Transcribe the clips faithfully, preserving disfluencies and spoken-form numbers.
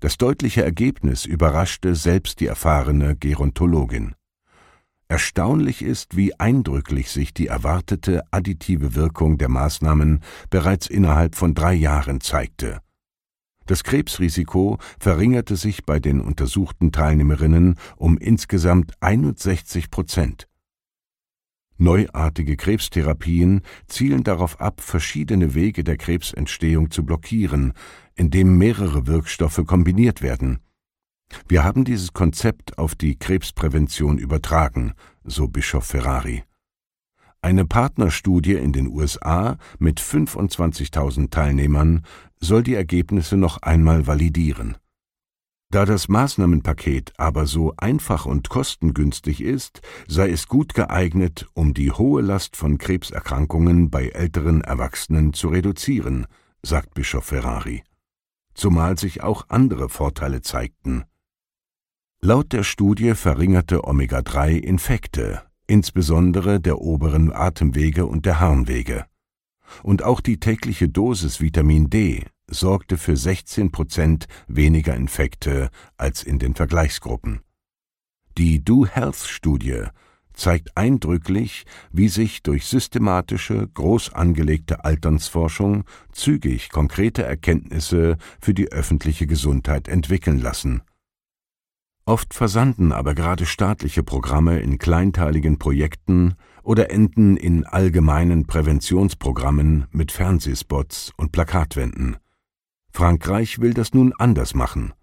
Das deutliche Ergebnis überraschte selbst die erfahrene Gerontologin. Erstaunlich ist, wie eindrücklich sich die erwartete additive Wirkung der Maßnahmen bereits innerhalb von drei Jahren zeigte. Das Krebsrisiko verringerte sich bei den untersuchten Teilnehmerinnen um insgesamt einundsechzig Prozent. Neuartige Krebstherapien zielen darauf ab, verschiedene Wege der Krebsentstehung zu blockieren, indem mehrere Wirkstoffe kombiniert werden. Wir haben dieses Konzept auf die Krebsprävention übertragen, so Bischof Ferrari. Eine Partnerstudie in den U S A mit fünfundzwanzigtausend Teilnehmern soll die Ergebnisse noch einmal validieren. Da das Maßnahmenpaket aber so einfach und kostengünstig ist, sei es gut geeignet, um die hohe Last von Krebserkrankungen bei älteren Erwachsenen zu reduzieren, sagt Bischof Ferrari. Zumal sich auch andere Vorteile zeigten. Laut der Studie verringerte Omega drei Infekte, insbesondere der oberen Atemwege und der Harnwege. Und auch die tägliche Dosis Vitamin D sorgte für sechzehn Prozent weniger Infekte als in den Vergleichsgruppen. Die Do-Health-Studie zeigt eindrücklich, wie sich durch systematische, groß angelegte Alternsforschung zügig konkrete Erkenntnisse für die öffentliche Gesundheit entwickeln lassen. Oft versanden aber gerade staatliche Programme in kleinteiligen Projekten oder enden in allgemeinen Präventionsprogrammen mit Fernsehspots und Plakatwänden. Frankreich will das nun anders machen.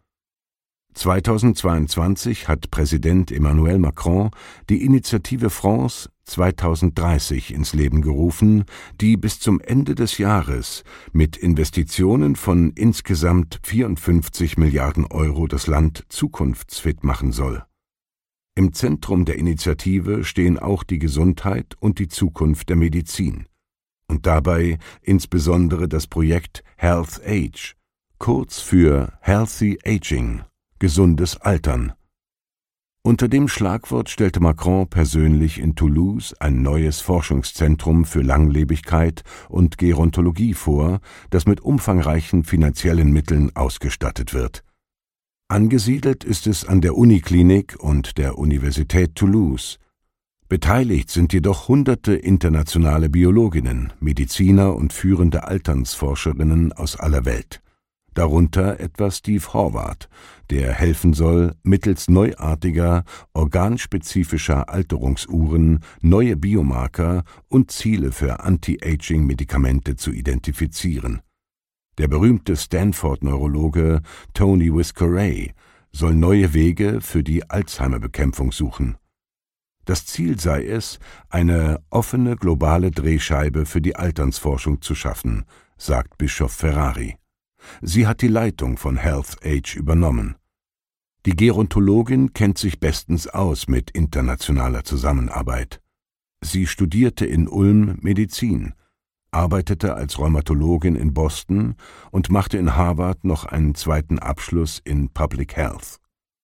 zweitausendzweiundzwanzig hat Präsident Emmanuel Macron die Initiative France zweitausenddreißig ins Leben gerufen, die bis zum Ende des Jahres mit Investitionen von insgesamt vierundfünfzig Milliarden Euro das Land zukunftsfit machen soll. Im Zentrum der Initiative stehen auch die Gesundheit und die Zukunft der Medizin. Und dabei insbesondere das Projekt Health Age, kurz für Healthy Aging, gesundes Altern. Unter dem Schlagwort stellte Macron persönlich in Toulouse ein neues Forschungszentrum für Langlebigkeit und Gerontologie vor, das mit umfangreichen finanziellen Mitteln ausgestattet wird. Angesiedelt ist es an der Uniklinik und der Universität Toulouse. Beteiligt sind jedoch hunderte internationale Biologinnen, Mediziner und führende Alternsforscherinnen aus aller Welt. Darunter etwa Steve Horvath, der helfen soll, mittels neuartiger, organspezifischer Alterungsuhren neue Biomarker und Ziele für Anti-Aging-Medikamente zu identifizieren. Der berühmte Stanford-Neurologe Tony Whisker-Ray soll neue Wege für die Alzheimer-Bekämpfung suchen. Das Ziel sei es, eine offene globale Drehscheibe für die Alternsforschung zu schaffen, sagt Bischof Ferrari. Sie hat die Leitung von Health Age übernommen. Die Gerontologin kennt sich bestens aus mit internationaler Zusammenarbeit. Sie studierte in Ulm Medizin, arbeitete als Rheumatologin in Boston und machte in Harvard noch einen zweiten Abschluss in Public Health.